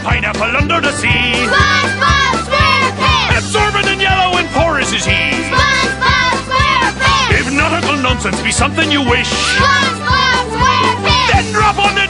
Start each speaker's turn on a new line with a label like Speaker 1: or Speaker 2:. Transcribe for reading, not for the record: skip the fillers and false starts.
Speaker 1: pineapple under the sea.
Speaker 2: SpongeBob SquarePants!
Speaker 1: Absorbent and yellow and porous is he.
Speaker 2: SpongeBob SquarePants!
Speaker 1: If nautical nonsense be something you wish,
Speaker 2: SpongeBob SquarePants!
Speaker 1: then drop on the